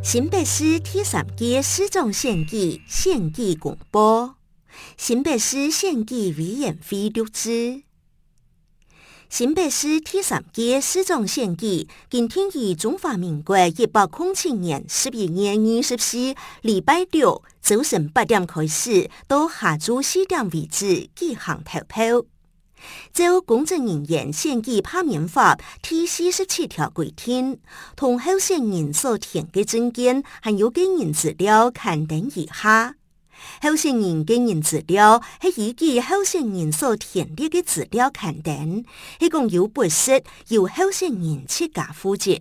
新北市第3届市长选举选举公布，新北市选举委员会录制。新北市第3届市长选举今天于中华民国107年11月24日礼拜六早晨8點開始，到下晝4點為止舉行投票。照公職人員選舉罷免法第47條規定，同候選人所填嘅證件含有個人資料刊登以下。候選人個人資料係依據候選人所填列嘅資料刊登，一共有8室由候選人自家負責。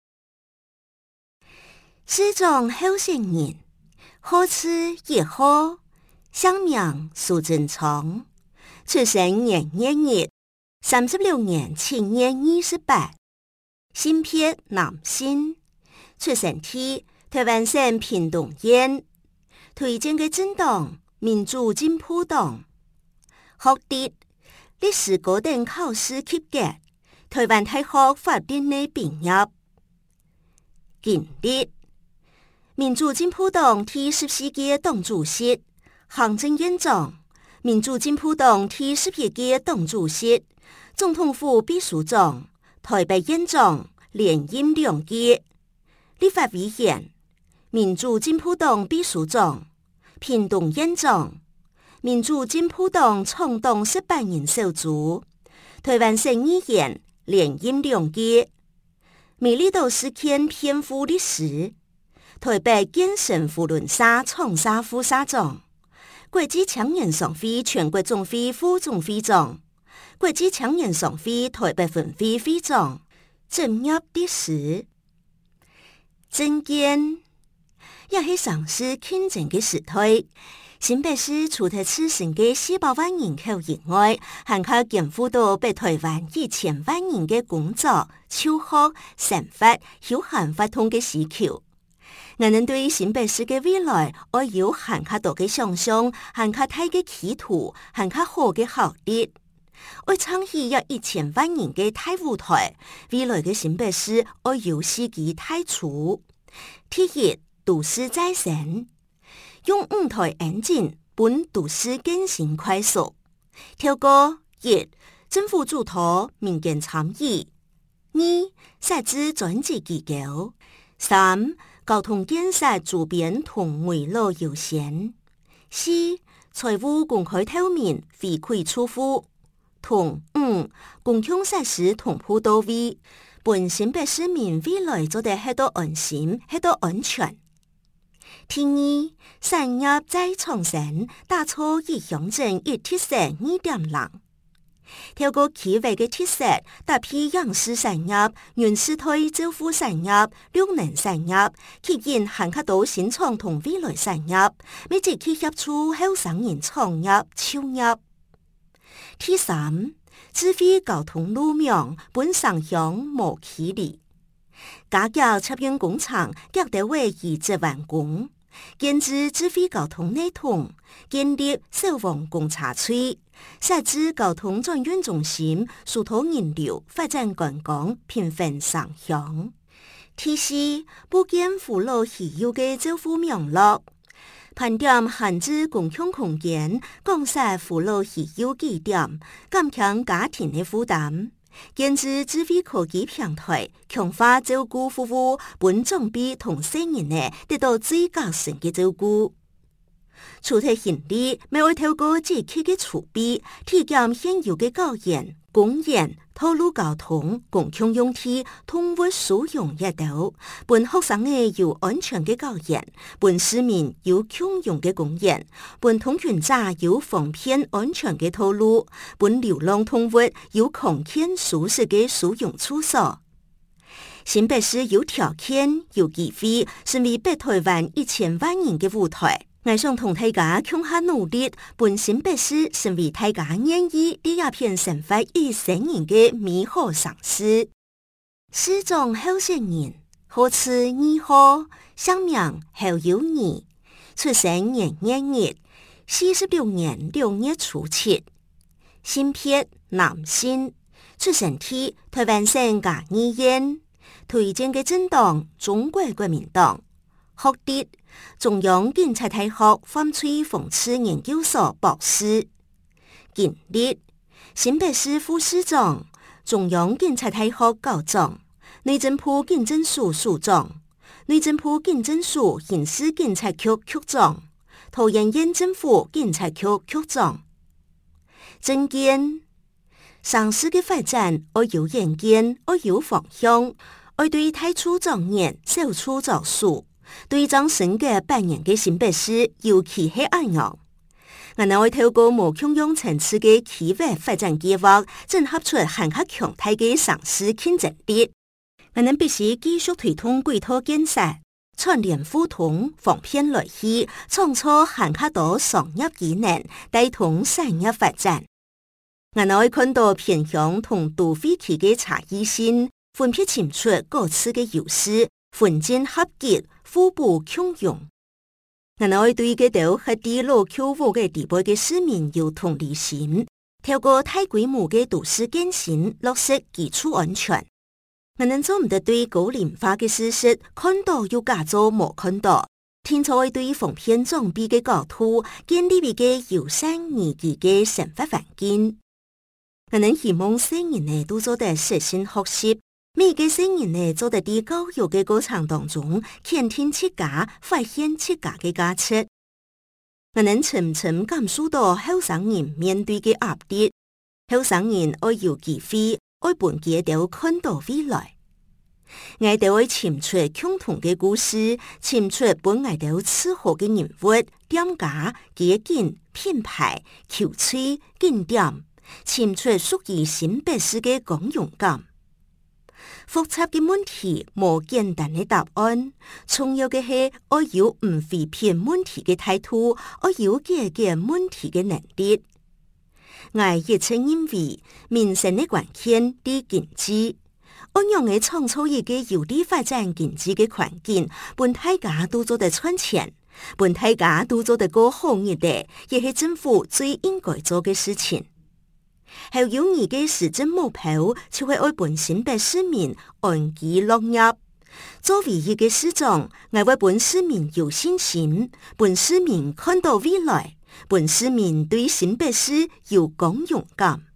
市長候選人號次1號，鄉名蘇貞昌，出生年月日36年7月28，性別男性，出生地台灣省屏東縣，推薦嘅政黨民主進步黨，學歷歷史高等考試及格，台灣大學法律系畢業。經歷民主進步黨第14屆黨主席、行政院長，民主進步黨第11屆黨主席、總統府秘書長、台北縣長連任2屆，立法委員，民主進步黨秘書長、屏東縣長，民主進步黨創黨18人小組，台灣省議員連任2屆，美麗島事件編賦歷史，台北建成扶輪社創社副社長，國際青年商會全國總會副總會長，國際青年商會台北分會會長，職業歷史。政見也是上市競爭嘅時代，新北市除咗此生嘅400萬人口以外，還靠肩負到北台灣1000萬人嘅工作、就學、生活、休閒活動嘅需求。我哋對新北市嘅未來，我有很較多嘅想象，很較大嘅企圖，很較好嘅效益。我倡議有1000萬人嘅大舞台，未來嘅新北市，我有4個大廚。第一，都市再生，用舞台引進本都市更新快速。透過1，政府主導民間參與；2，設置專職機構；3，交通建設周邊同圍路優先；4，財務公開透明，回饋出戶；同5，公共設施同步到位，本新北市民未來做得很多安心，很多安全。第2，產業再創新，打造以鄉鎮一特色2.0，透過企業嘅特色，搭配養殖產業、原始態造富產業、綠能產業，吸引很多新創同未來產業，每節去協助後生人創業、創業。第3，智慧交通路網本上鄉無起哩，加強插運工廠，腳底位20萬工。建置智慧交通系統，建立消防公查區，設置交通轉運中心，疏導人流，發展觀光，平分上鄉。第4，布建輔路稀有嘅造富網絡，盤點閒置公共空間，降低輔路稀有基點，減輕家庭嘅負擔。建置智慧科技平台，強化照顧服務，本長輩同成人呢得到最佳性嘅照顧。除咗行李，每會透過這區嘅儲備，提減現有嘅教研、公園、道路交通、公共用地、通活使用一道，本學生嘅有安全嘅教研，本市民有共用嘅公園，本通勤者有方便安全嘅道路，本流浪動物有空間舒適嘅使用處所。新北市有條件、有機會，成為北台灣1000萬人嘅舞台。我想同大家共下努力，本新北市成為大家願意第一片生活與生人嘅美好嘗試。市長候選人號次2號，鄉名侯友宜，出生年月日46年6月初7，性別男性，出生地台灣省嘉義縣，推薦嘅政黨中國國民黨。 学历，中央警察大学犯罪讽刺研究所博士；经历，新北市副市长，中央警察大学校长，内政部警政署署长，内政部警政署刑事警察局局长，桃园县政府警察局局长。政见，城市的发展要有远见，要有方向，要对大处作业，小處作事，對張新嘅扮演嘅新北市，尤其係安陽。我哋會透過無共用層次嘅企劃發展計劃，整合出更加強大嘅城市競爭力。我哋必須繼續推動軌道建設，串聯互通，方便來去，創造更加多商業機能，帶動產業發展。我哋會看到偏鄉同都會區嘅差異性，分別尋出各自嘅優勢，分進合擊，互補共用。我哋會對嗰度喺啲老舊戶嘅地步嘅市民有同理心，透過大規模嘅都市更新，落實基礎安全。我哋做唔得對高齡化嘅事實看到又假做冇看到，天才會對防騙裝備嘅構圖，建立一個友善宜居嘅生活環境。我哋希望成人呢都做得實心學習，每個成人呢做得喺教育嘅過程當中，傾聽自家，發現自家嘅價值。我哋深深感受到後生人面對嘅壓力，後生人愛有機會，愛本佢哋看到未來。我哋會尋出共同嘅故事，尋出本我哋適合嘅人物、店家、街景、品牌、求取、景點。尋出屬於新北市嘅共融感。複雜嘅問題冇簡單嘅答案，重要嘅係我有唔會騙問題嘅態度，我有解決問題嘅能力。我亦曾認為民生嘅關鍵係經濟，我用嘅創造一個有利發展經濟嘅環境，本大家都做得賺錢，本大家都做得過好日子，亦係政府最應該做嘅事情。後有二嘅市政目標，就會愛本新北市民安居樂業。作為一個市長，我為本市民有信心，本市民看到未來，本市民對新北市有共融感。